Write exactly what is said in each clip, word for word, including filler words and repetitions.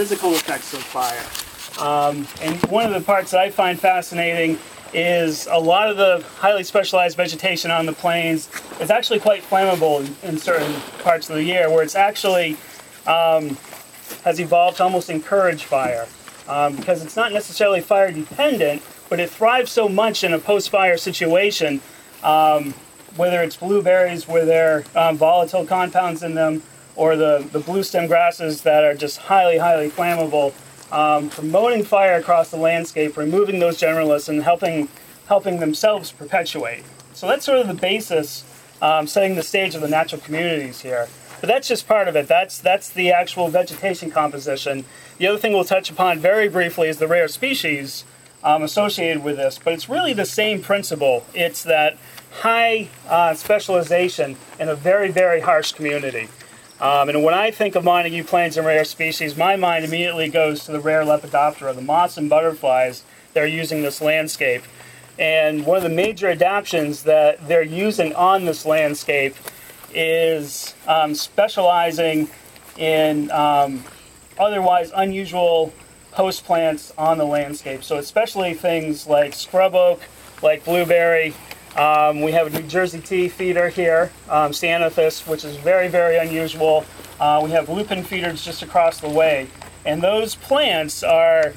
physical effects of fire. Um, and one of the parts that I find fascinating is a lot of the highly specialized vegetation on the plains is actually quite flammable in, in certain parts of the year, where it's actually um, has evolved to almost encourage fire. Um, because it's not necessarily fire dependent, but it thrives so much in a post-fire situation, um, whether it's blueberries where there are um, volatile compounds in them, or the, the blue stem grasses that are just highly, highly flammable, um, promoting fire across the landscape, removing those generalists, and helping helping themselves perpetuate. So that's sort of the basis, um, setting the stage of the natural communities here. But that's just part of it. That's that's the actual vegetation composition. The other thing we'll touch upon very briefly is the rare species um, associated with this. But it's really the same principle. It's that high uh, specialization in a very, very harsh community. Um, and when I think of Montague Plains and rare species, my mind immediately goes to the rare Lepidoptera, the moths and butterflies that are using this landscape. And one of the major adaptations that they're using on this landscape is um, specializing in um, otherwise unusual host plants on the landscape. So especially things like scrub oak, like blueberry. Um, we have a New Jersey tea feeder here, um, Stenothus, which is very, very unusual. Uh, we have lupin feeders just across the way. And those plants are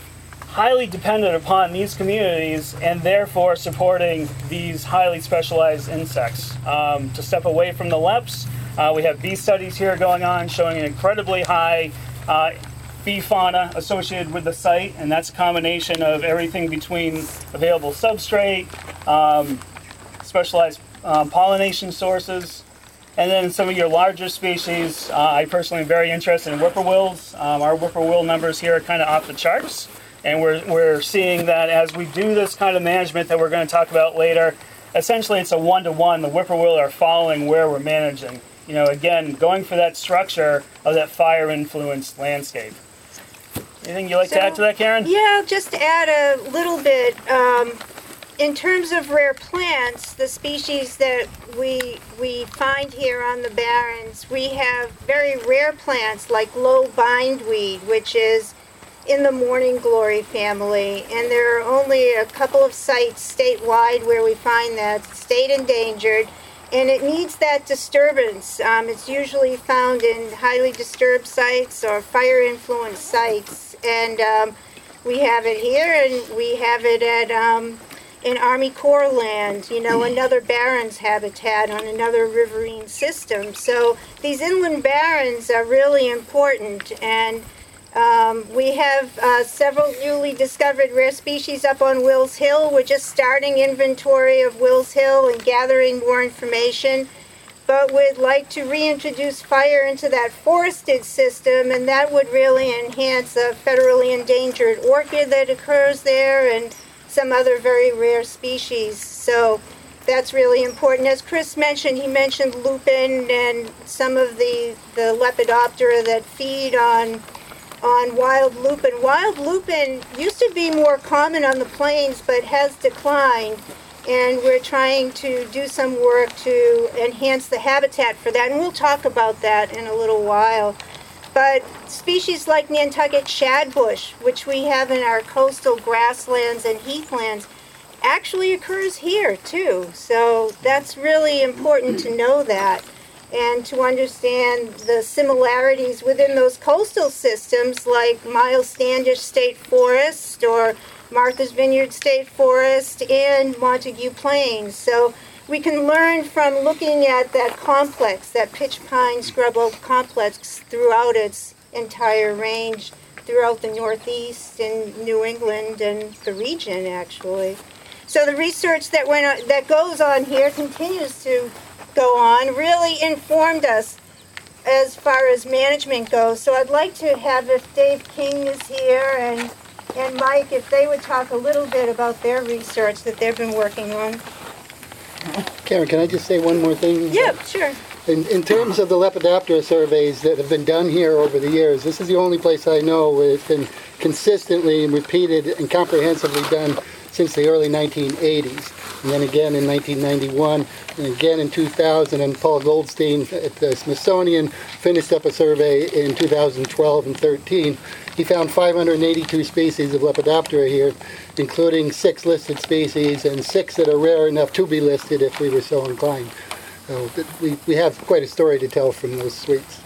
highly dependent upon these communities and therefore supporting these highly specialized insects. Um, to step away from the leps, uh, we have bee studies here going on showing an incredibly high uh, bee fauna associated with the site, and that's a combination of everything between available substrate, um, specialized um, pollination sources, and then some of your larger species. Uh, I personally am very interested in whippoorwills. Um, our whippoorwill numbers here are kind of off the charts, and we're, we're seeing that as we do this kind of management that we're going to talk about later, essentially it's a one-to-one. The whippoorwill are following where we're managing. You know, again, going for that structure of that fire-influenced landscape. Anything you'd like so, to add to that, Karen? Yeah, just to add a little bit. Um, in terms of rare plants, the species that we we find here on the barrens, we have very rare plants like low bindweed, which is in the morning glory family, and there are only a couple of sites statewide where we find that, state endangered, and it needs that disturbance. Um, it's usually found in highly disturbed sites or fire-influenced sites, and um, we have it here, and we have it at um, in Army Corps land, you know, another barrens habitat on another riverine system. So these inland barrens are really important, and Um, we have uh, several newly discovered rare species up on Wills Hill. We're just starting inventory of Wills Hill and gathering more information, but we'd like to reintroduce fire into that forested system, and that would really enhance a federally endangered orchid that occurs there and some other very rare species. So that's really important. As Chris mentioned, he mentioned lupin and some of the, the Lepidoptera that feed on on wild lupin. Wild lupin used to be more common on the plains, but has declined, and we're trying to do some work to enhance the habitat for that, and we'll talk about that in a little while. But species like Nantucket shadbush, which we have in our coastal grasslands and heathlands, actually occurs here too. So that's really important to know that, and to understand the similarities within those coastal systems like Miles Standish State Forest or Martha's Vineyard State Forest and Montague Plains. So we can learn from looking at that complex, that pitch pine scrub oak complex throughout its entire range, throughout the Northeast and New England and the region actually. So the research that went on, that goes on here continues to go on, really informed us as far as management goes. So I'd like to have, if Dave King is here and and Mike, if they would talk a little bit about their research that they've been working on. Karen, can I just say one more thing? Yeah, sure. In, in terms of the Lepidoptera surveys that have been done here over the years, this is the only place I know where it's been consistently and repeated and comprehensively done since the early nineteen eighties. And then again in nineteen ninety-one, and again in two thousand, and Paul Goldstein at the Smithsonian finished up a survey in two thousand twelve and thirteen. He found five hundred eighty-two species of Lepidoptera here, including six listed species and six that are rare enough to be listed if we were so inclined. So we, we have quite a story to tell from those suites.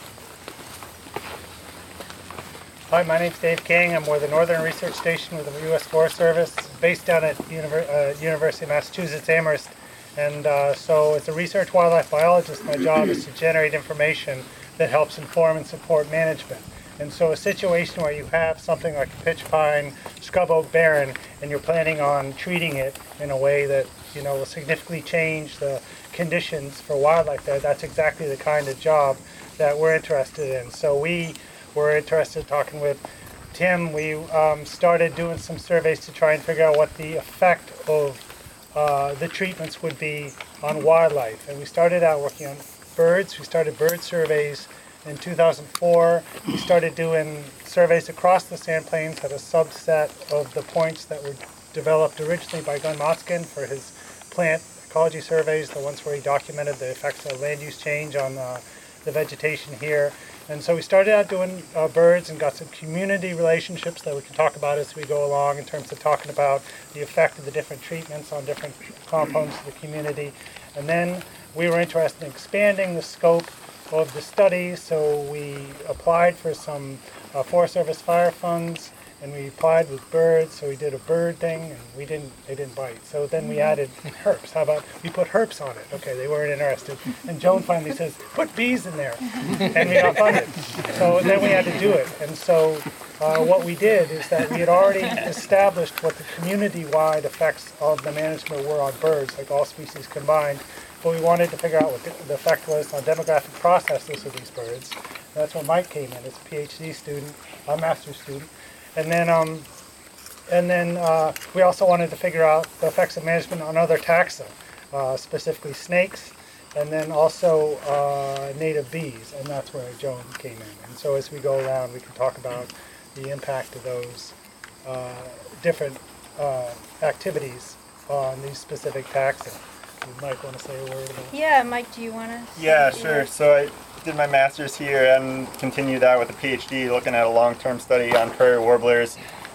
Hi, my name's Dave King. I'm with the Northern Research Station with the U S Forest Service, based down at Univer uh, University of Massachusetts Amherst. And uh, so as a research wildlife biologist, my job is to generate information that helps inform and support management. And so a situation where you have something like a pitch pine, scrub oak barren, and you're planning on treating it in a way that, you know, will significantly change the conditions for wildlife there, that's exactly the kind of job that we're interested in. So we were interested in talking with Tim. We um, started doing some surveys to try and figure out what the effect of uh, the treatments would be on wildlife. And we started out working on birds. We started bird surveys in two thousand four. We started doing surveys across the Sand Plains at a subset of the points that were developed originally by Glenn Motzkin for his plant ecology surveys, the ones where he documented the effects of land use change on uh, the vegetation here. And so we started out doing uh, birds and got some community relationships that we can talk about as we go along in terms of talking about the effect of the different treatments on different components of the community. And then we were interested in expanding the scope of the study, so we applied for some uh, Forest Service fire funds, and we applied with birds, so we did a bird thing, and we didn't, they didn't bite. So then we added herps. How about, we put herps on it? Okay, they weren't interested. And Joan finally says, put bees in there. And we got funded. So then we had to do it. And so uh, what we did is that we had already established what the community-wide effects of the management were on birds, like all species combined. But we wanted to figure out what the effect was on demographic processes of these birds. And that's when Mike came in as a PhD student, a master's student. And then, um, and then uh, we also wanted to figure out the effects of management on other taxa, uh, specifically snakes, and then also uh, native bees, and that's where Joan came in. And so as we go around, we can talk about the impact of those uh, different uh, activities on these specific taxa. You might want to say a word about it. Yeah, Mike, do you want to? Yeah, sure. So I did my master's here and continued that with a PhD, looking at a long-term study on prairie warblers,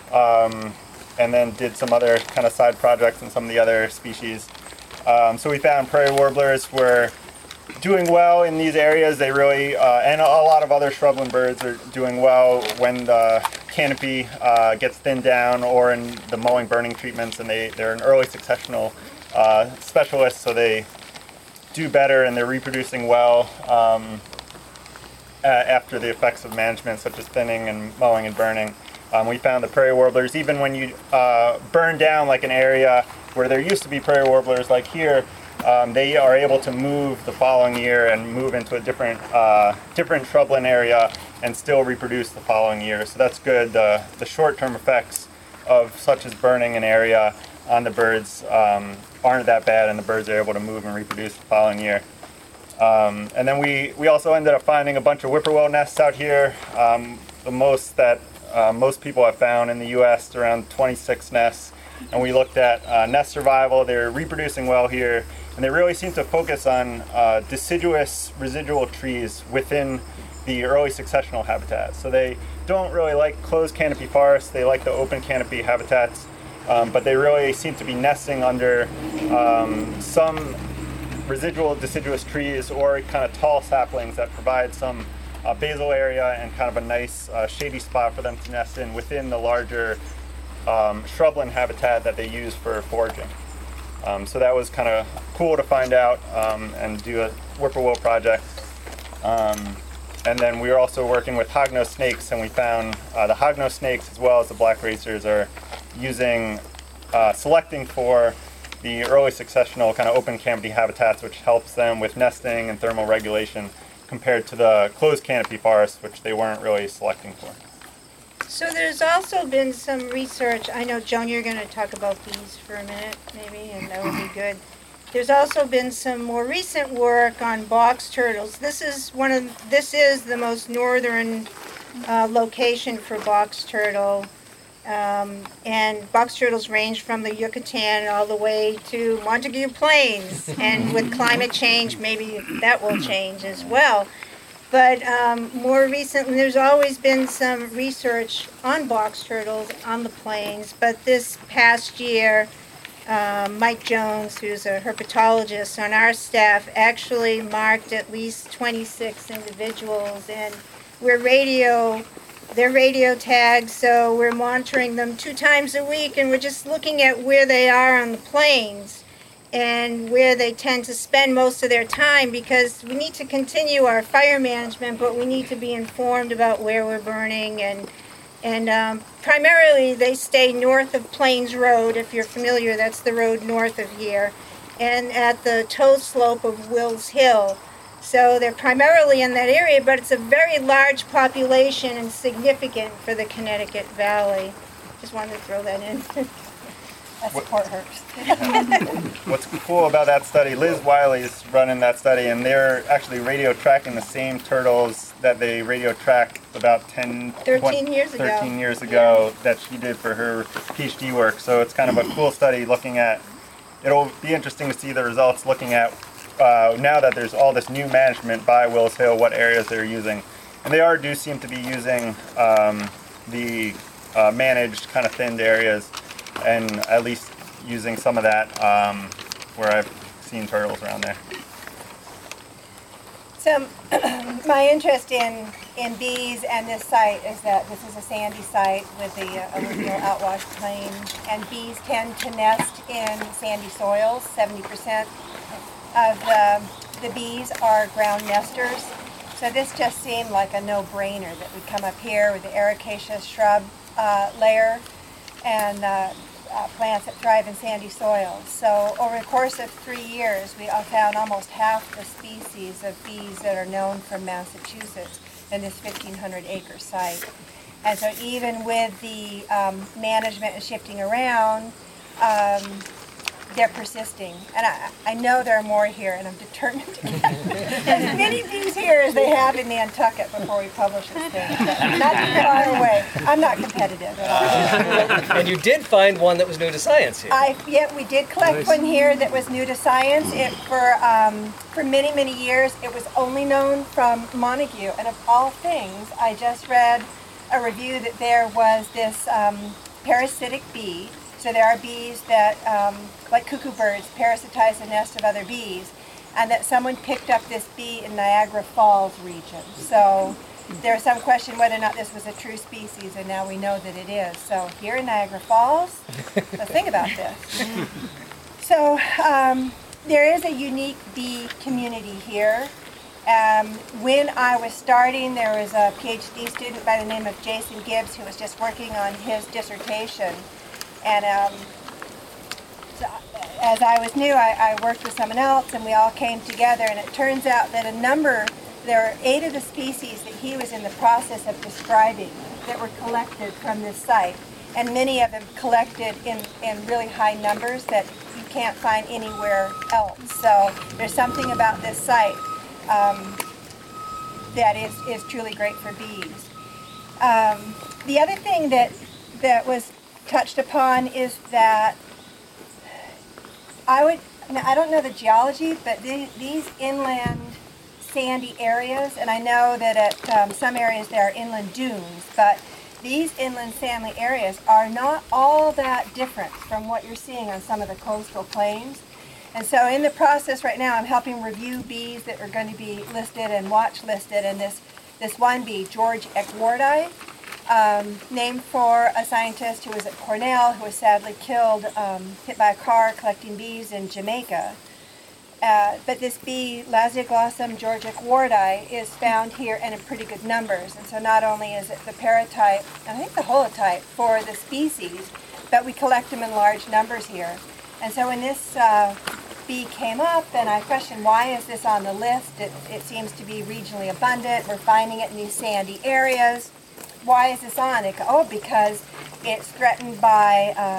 um, and then did some other kind of side projects on some of the other species. Um, so we found prairie warblers were doing well in these areas. They really, uh, and a lot of other shrubland birds are doing well when the canopy uh, gets thinned down or in the mowing burning treatments, and they, they're an early successional uh, specialist, so they do better and they're reproducing well um, uh, after the effects of management such as thinning and mowing and burning. Um, we found the prairie warblers, even when you uh, burn down like an area where there used to be prairie warblers like here, um, they are able to move the following year and move into a different uh, different shrubland area and still reproduce the following year. So that's good. The, the short-term effects of such as burning an area on the birds um, aren't that bad, and the birds are able to move and reproduce the following year. Um, and then we, we also ended up finding a bunch of whippoorwill nests out here. Um, the most that uh, most people have found in the U S, around twenty-six nests. And we looked at uh, nest survival. They're reproducing well here, and they really seem to focus on uh, deciduous residual trees within the early successional habitat. So they don't really like closed canopy forests. They like the open canopy habitats. Um, but they really seem to be nesting under um, some residual deciduous trees or kind of tall saplings that provide some uh, basal area and kind of a nice uh, shady spot for them to nest in within the larger um, shrubland habitat that they use for foraging. Um, so that was kind of cool to find out um, and do a whippoorwill project. Um, and then we were also working with hognose snakes, and we found uh, the hognose snakes as well as the black racers are using, uh, selecting for the early successional kind of open canopy habitats, which helps them with nesting and thermal regulation compared to the closed canopy forests, which they weren't really selecting for. So there's also been some research, I know, Joan, you're going to talk about bees for a minute, maybe, and that would be good. there's also been some more recent work on box turtles. This is one of this is the most northern uh, location for box turtle, um, and box turtles range from the Yucatan all the way to Montague Plains. And with climate change, maybe that will change as well. But um, more recently, there's always been some research on box turtles on the plains. But this past year, um, Mike Jones, who's a herpetologist on our staff, actually marked at least twenty-six individuals, and we're radio, they're radio tagged, so we're monitoring them two times a week, and we're just looking at where they are on the plains and where they tend to spend most of their time, because we need to continue our fire management, but we need to be informed about where we're burning. And and um, primarily they stay north of Plains Road. If you're familiar, that's the road north of here, and at the toe slope of Wills Hill. So they're primarily in that area, but it's a very large population and significant for the Connecticut Valley. Just wanted to throw that in. I support herps. What's cool about that study, Liz Wiley's running that study, and they're actually radio tracking the same turtles that they radio tracked about ten, thirteen twenty, years ago. thirteen years ago that she did for her PhD work. So it's kind of a cool study looking at, it'll be interesting to see the results looking at uh, now that there's all this new management by Wills Hill, what areas they're using. And they are do seem to be using um, the uh, managed kind of thinned areas, and at least using some of that um, where I've seen turtles around there. So my interest in, in bees and this site is that this is a sandy site with the uh, alluvial outwash plain, and bees tend to nest in sandy soils. seventy percent of the, the bees are ground nesters. So this just seemed like a no-brainer that we'd come up here with the ericaceous shrub uh, layer and uh, uh, plants that thrive in sandy soils. So over the course of three years, we found almost half the species of bees that are known from Massachusetts in this fifteen hundred acre site. And so even with the um, management and shifting around, um, they're persisting. And I, I know there are more here, and I'm determined to get as many bees here as they have in Nantucket before we publish this thing. But not too far away. I'm not competitive at all. And you did find one that was new to science here. I, yeah, we did collect one here that was new to science. It, for, um, for many, many years, it was only known from Montague. And of all things, I just read a review that there was this um, parasitic bee. So there are bees that, um, like cuckoo birds, parasitize the nest of other bees, and that someone picked up this bee in Niagara Falls region. So there's some question whether or not this was a true species, and now we know that it is. So here in Niagara Falls, let's think about this. So um, there is a unique bee community here. Um, when I was starting, there was a PhD student by the name of Jason Gibbs who was just working on his dissertation. And um, so as I was new, I, I worked with someone else, and we all came together. And it turns out that a number, there are eight of the species that he was in the process of describing that were collected from this site. And many of them collected in, in really high numbers that you can't find anywhere else. So there's something about this site um, that is, is truly great for bees. Um, the other thing that, that was touched upon is that I would, I don't know the geology, but the, these inland sandy areas, and I know that at um, some areas there are inland dunes, but these inland sandy areas are not all that different from what you're seeing on some of the coastal plains. And so in the process right now, I'm helping review bees that are going to be listed and watch listed, and this, this one bee, George Eckwardi, Um, named for a scientist who was at Cornell, who was sadly killed, um, hit by a car collecting bees in Jamaica. Uh, but this bee, Lasioglossum George Eckwardi, is found here and in pretty good numbers. And so not only is it the paratype, and I think the holotype for the species, but we collect them in large numbers here. And so when this uh, bee came up, and I questioned, why is this on the list? It, it seems to be regionally abundant. We're finding it in these sandy areas. Why is this on? It, oh, because it's threatened by um,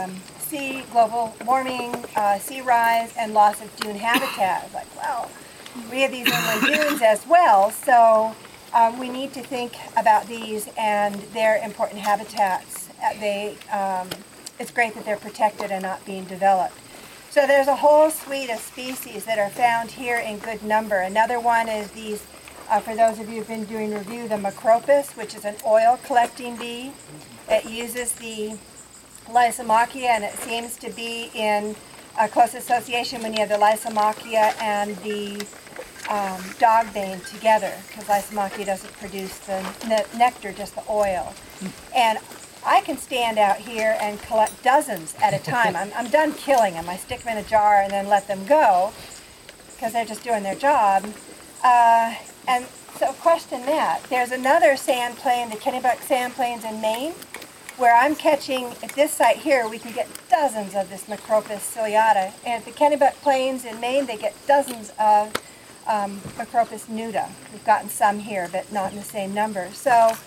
sea, global warming, uh, sea rise, and loss of dune habitat. I was like, well, we have these inland dunes as well, so um, we need to think about these and their important habitats. Uh, They, um, it's great that they're protected and not being developed. So there's a whole suite of species that are found here in good number. Another one is these, uh, for those of you who've been doing review, the Macropus, which is an oil collecting bee. It uses the Lysomachia, and it seems to be in a close association when you have the Lysomachia and the um, dogbane together, because Lysomachia doesn't produce the ne- nectar, just the oil. And I can stand out here and collect dozens at a time. I'm, I'm done killing them. I stick them in a jar and then let them go because they're just doing their job. Uh, and so question that. There's another sand plain, the Kennebec sand plains in Maine, where I'm catching, at this site here, we can get dozens of this Macropus ciliata. And at the Kennebec plains in Maine, they get dozens of um, Macropus nuda. We've gotten some here, but not in the same number. So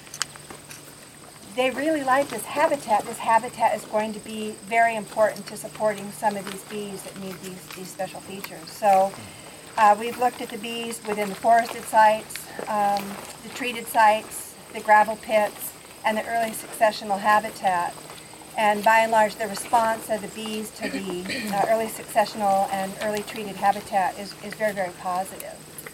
they really like this habitat. This habitat is going to be very important to supporting some of these bees that need these, these special features. So uh, we've looked at the bees within the forested sites, um, the treated sites, the gravel pits, and the early successional habitat. And by and large, the response of the bees to the uh, early successional and early treated habitat is, is very, very positive.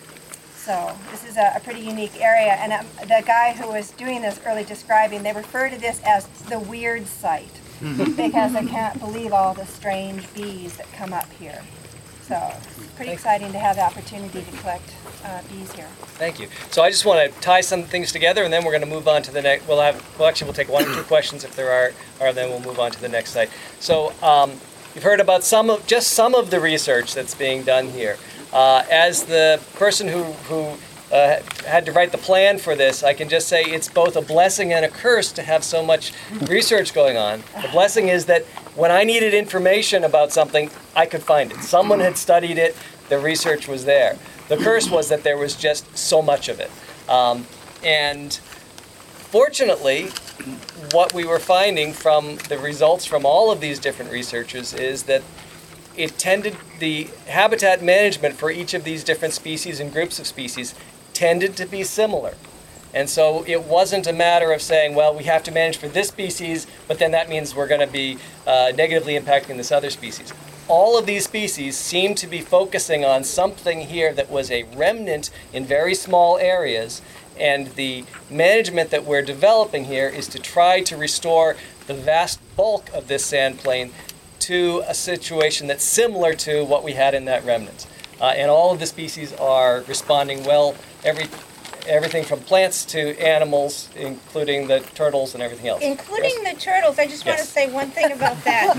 So this is a, a pretty unique area, and um, the guy who was doing this early describing, they refer to this as the weird site because they can't believe all the strange bees that come up here. So it's pretty exciting to have the opportunity to collect uh, bees here. Thank you. So I just want to tie some things together, and then we're going to move on to the next. We'll have. Well, actually, we'll take one or two questions if there are, or then we'll move on to the next site. So um, you've heard about some of just some of the research that's being done here. Uh, as the person who, who uh, had to write the plan for this, I can just say it's both a blessing and a curse to have so much research going on. The blessing is that when I needed information about something, I could find it. Someone had studied it, the research was there. The curse was that there was just so much of it. Um, and fortunately, what we were finding from the results from all of these different researchers is that it tended, the habitat management for each of these different species and groups of species tended to be similar. And so it wasn't a matter of saying, well, we have to manage for this species, but then that means we're going to be uh, negatively impacting this other species. All of these species seem to be focusing on something here that was a remnant in very small areas, and the management that we're developing here is to try to restore the vast bulk of this sand plain to a situation that's similar to what we had in that remnant. Uh, and all of the species are responding well, every, everything from plants to animals, including the turtles and everything else. Including Yes? the turtles, I just want to Yes. say one thing about that.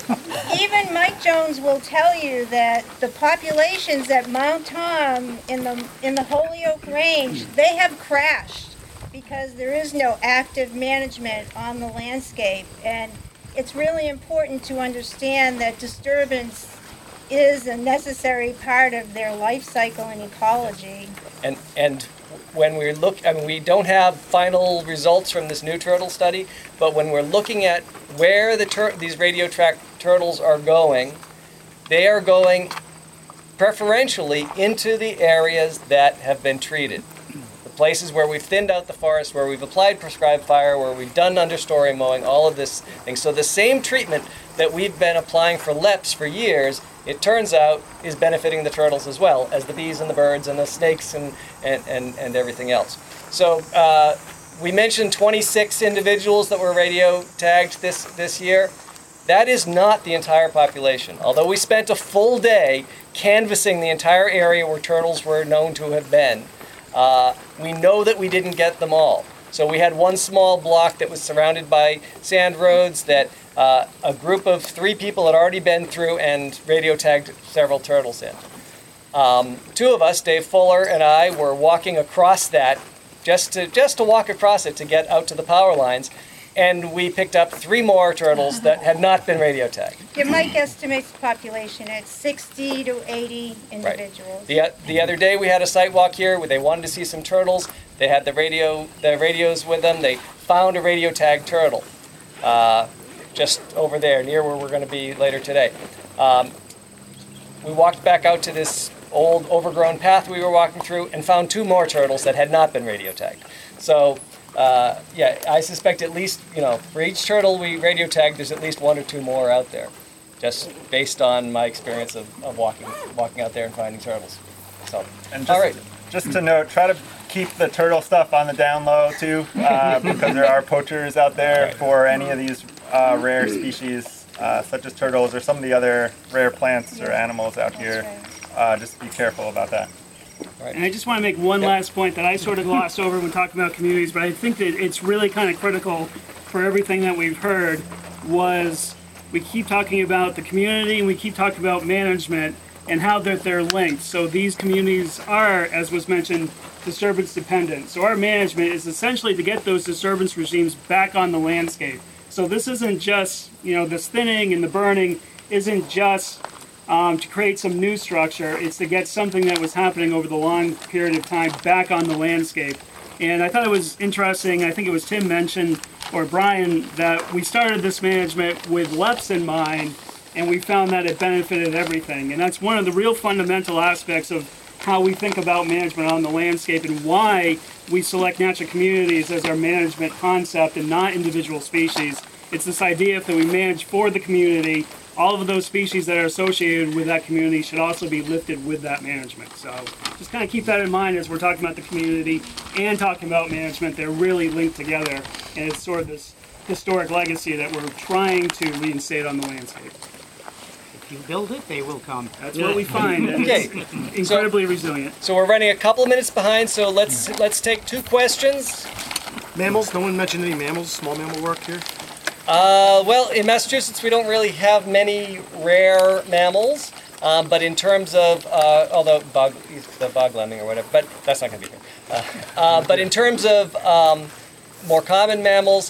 Even Mike Jones will tell you that the populations at Mount Tom in the, in the Holyoke Range, they have crashed because there is no active management on the landscape. And it's really important to understand that disturbance is a necessary part of their life cycle and ecology. And and when we look, I mean, we don't have final results from this new turtle study, but when we're looking at where the tur- these radio track turtles are going, they are going preferentially into the areas that have been treated. Places where we've thinned out the forest, where we've applied prescribed fire, where we've done understory mowing, all of this thing. So the same treatment that we've been applying for leps for years, it turns out, is benefiting the turtles as well as the bees and the birds and the snakes and, and, and, and everything else. So uh, we mentioned twenty-six individuals that were radio tagged this, this year. That is not the entire population. Although we spent a full day canvassing the entire area where turtles were known to have been, Uh, we know that we didn't get them all. So we had one small block that was surrounded by sand roads that uh, a group of three people had already been through and radio tagged several turtles in. Um, two of us, Dave Fuller and I, were walking across that just to just to walk across it to get out to the power lines, and we picked up three more turtles that had not been radio tagged. Yeah, Mike estimates the population at sixty to eighty individuals. Right. The, the other day we had a site walk here where they wanted to see some turtles. They had the radio the radios with them. They found a radio tagged turtle. Uh, just over there, near where we're going to be later today. Um, we walked back out to this old overgrown path we were walking through and found two more turtles that had not been radio tagged. So, uh, yeah, I suspect at least, you know, for each turtle we radio tagged, there's at least one or two more out there, just based on my experience of, of walking walking out there and finding turtles. So, And just, all right. just to note, try to keep the turtle stuff on the down low too, uh, because there are poachers out there Right. for any of these uh, rare species, uh, such as turtles or some of the other rare plants or animals out here. Uh, just be careful about that. And I just want to make one last point that I sort of glossed over when talking about communities, but I think that it's really kind of critical for everything that we've heard was we keep talking about the community and we keep talking about management and how that they're linked. So these communities are, as was mentioned, disturbance dependent. So our management is essentially to get those disturbance regimes back on the landscape. So this isn't just, you know, this thinning and the burning isn't just um, to create some new structure. It's to get something that was happening over the long period of time back on the landscape. And I thought it was interesting, I think it was Tim mentioned, or Brian, that we started this management with L E Ps in mind, and we found that it benefited everything. And that's one of the real fundamental aspects of how we think about management on the landscape and why we select natural communities as our management concept and not individual species. It's this idea that we manage for the community, all of those species that are associated with that community should also be lifted with that management. So just kind of keep that in mind as we're talking about the community and talking about management. They're really linked together, and it's sort of this historic legacy that we're trying to reinstate on the landscape. If you build it, they will come. That's what we find, and Okay. it's incredibly resilient. So we're running a couple of minutes behind, so let's let's take two questions. Mammals? No one mentioned any mammals, small mammal work here? Uh, well, in Massachusetts, we don't really have many rare mammals, um, but in terms of, uh, although bog, the bog lemming or whatever, but that's not going to be here. Uh, uh, but in terms of um, more common mammals,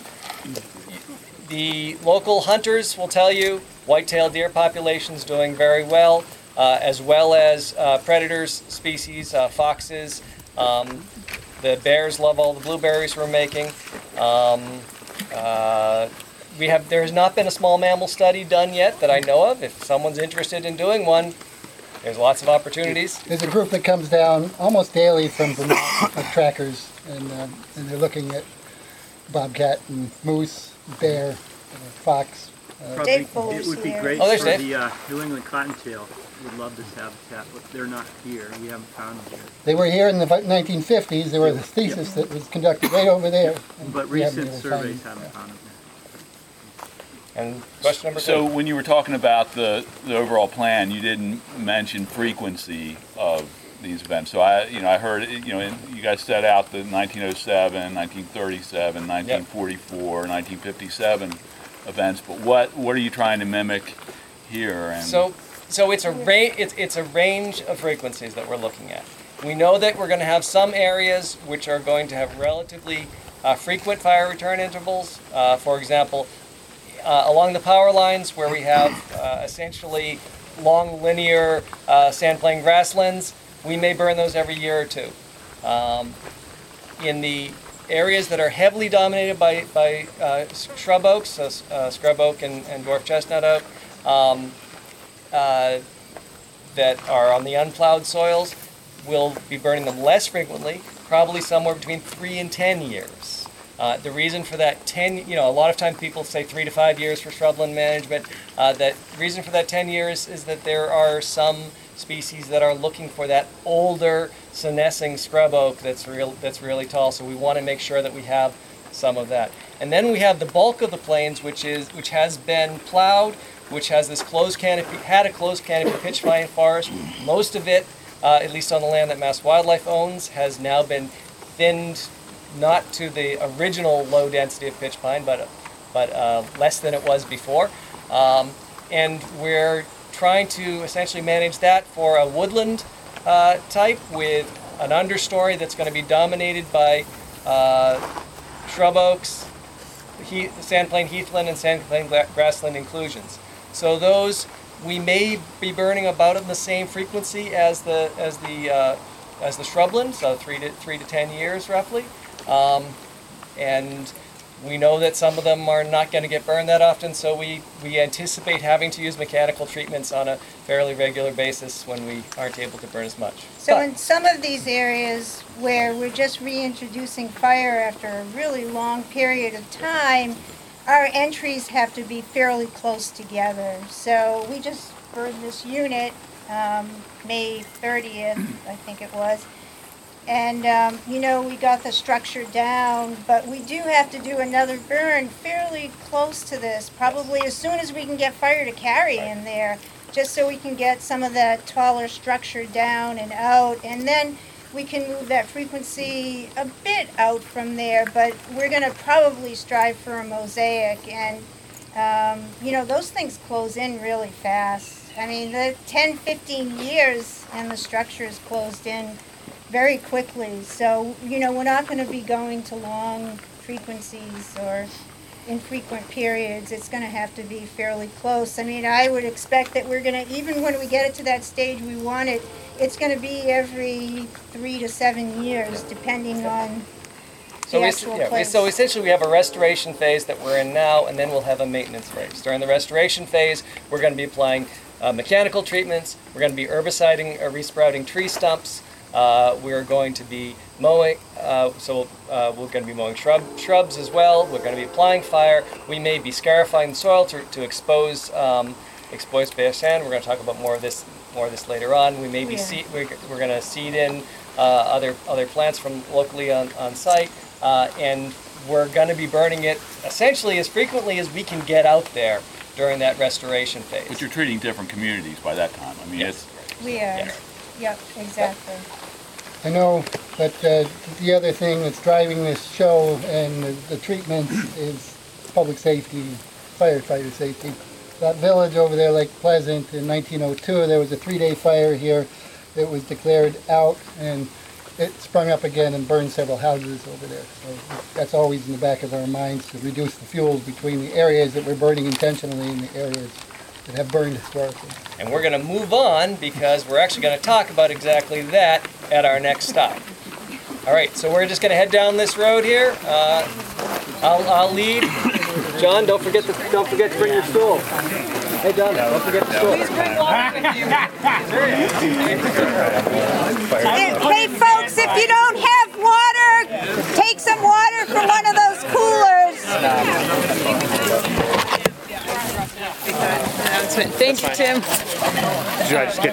the local hunters will tell you white-tailed deer population's doing very well, uh, as well as uh, predators species, uh, foxes. Um, the bears love all the blueberries we're making. Um, uh, We have, there has not been a small mammal study done yet that I know of. If someone's interested in doing one, there's lots of opportunities. There's a group that comes down almost daily from Vermont, of trackers, and, um, and they're looking at bobcat and moose, bear, uh, fox. Uh, Dave It Fuller's would be here. great Oh, there's for Dave. the uh, New England cottontail. Would love this habitat, but they're not here. We haven't found them here. They were here in the nineteen fifties. There was a thesis that was conducted right over there. and But we haven't recent been able to find surveys them. haven't found them here. And question number So two. when you were talking about the, the overall plan, you didn't mention frequency of these events. So I, you know, I heard, you know, you guys set out the nineteen oh seven, nineteen thirty-seven, nineteen forty-four, nineteen fifty-seven events, but what, what are you trying to mimic here? And So, so it's a range. It's, it's a range of frequencies that we're looking at. We know that we're going to have some areas which are going to have relatively uh, frequent fire return intervals. Uh, for example, uh, along the power lines where we have uh, essentially long linear uh, sandplain grasslands, we may burn those every year or two. Um, in the areas that are heavily dominated by, by uh, shrub oaks, so uh, scrub oak and, and dwarf chestnut oak, um, uh, that are on the unplowed soils, we'll be burning them less frequently, probably somewhere between three and ten years. Uh, the reason for that ten, you know, a lot of times people say three to five years for shrubland management. Uh, that reason for that ten years is that there are some species that are looking for that older senescing scrub oak that's real, that's really tall. So we want to make sure that we have some of that. And then we have the bulk of the plains, which is which has been plowed, which has this closed canopy, had a closed canopy pitch pine forest. Most of it, uh, at least on the land that Mass Wildlife owns, has now been thinned, not to the original low density of pitch pine, but but uh, less than it was before. Um, and we're trying to essentially manage that for a woodland uh, type with an understory that's going to be dominated by uh, shrub oaks, he, sandplain heathland, and sandplain gra- grassland inclusions. So those we may be burning about in the same frequency as the as the uh, as the shrubland, so three to three to ten years roughly. Um, and We know that some of them are not going to get burned that often, so we, we anticipate having to use mechanical treatments on a fairly regular basis when we aren't able to burn as much. So But- in some of these areas where we're just reintroducing fire after a really long period of time, our entries have to be fairly close together. So we just burned this unit, um, May thirtieth, I think it was. And, um, you know, we got the structure down, but we do have to do another burn fairly close to this, probably as soon as we can get fire to carry in there, just so we can get some of that taller structure down and out. And then we can move that frequency a bit out from there, but we're going to probably strive for a mosaic. And, um, you know, those things close in really fast. I mean, the ten, fifteen years and the structure is closed in very quickly. So, you know, we're not going to be going to long frequencies or infrequent periods. It's going to have to be fairly close. I mean, I would expect that we're going to, even when we get it to that stage we want it, it's going to be every three to seven years, depending on So, the we, actual yeah, we, place. so essentially we have a restoration phase that we're in now, and then we'll have a maintenance phase. During the restoration phase, we're going to be applying uh, mechanical treatments, we're going to be herbiciding or resprouting tree stumps, uh, we're going to be mowing, uh, so uh, we're going to be mowing shrub, shrubs as well, we're going to be applying fire, we may be scarifying the soil to, to expose um, exposed bare sand. We're going to talk about more of this more of this later on. We may be Yeah. seed, we're, we're going to seed in uh, other other plants from locally on, on site, uh, and we're going to be burning it essentially as frequently as we can get out there during that restoration phase. But you're treating different communities by that time. I mean, Yes. it's, We are. Yes. Yep, exactly. I know, but uh, the other thing that's driving this show and the, the treatments is public safety, firefighter safety. That village over there, Lake Pleasant, in nineteen oh two, there was a three-day fire here that was declared out, and it sprung up again and burned several houses over there. So that's always in the back of our minds, to reduce the fuels between the areas that we're burning intentionally and the areas that have burned historically. And we're going to move on because we're actually going to talk about exactly that at our next stop. All right, so we're just going to head down this road here. Uh, I'll, I'll lead. John, don't forget to don't forget to bring your stool. Hey, John, don't forget the stool. Please bring water with you. Hey, hey, folks, if you don't have water, take some water from one of those coolers. Thank you, Tim. Should I just get